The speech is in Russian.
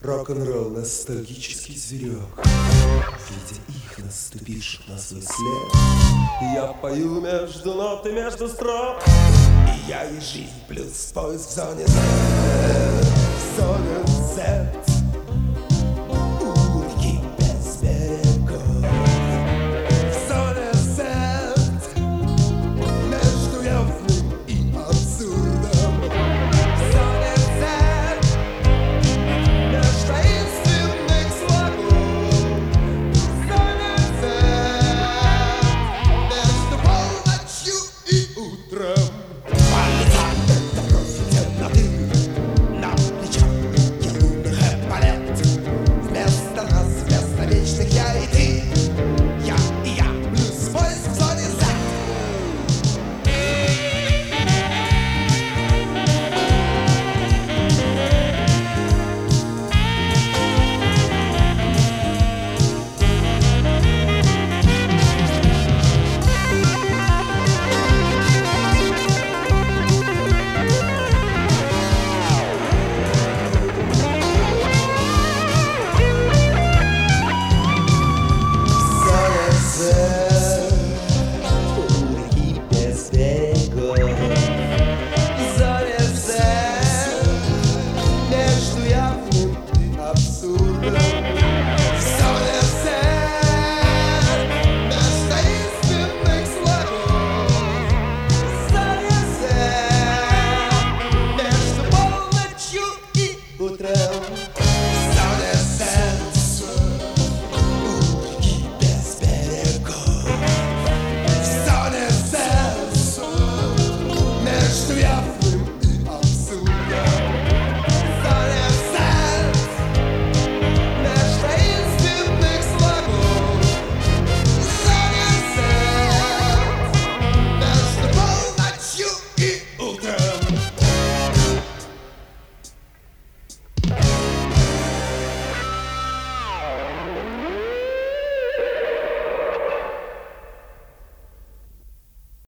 Рок-н-ролл, ностальгический зверек. Видя их, наступивших на свой след, я пою между нот и между строк. И я и жизнь плюс поиск в зоне Z. В зоне Z.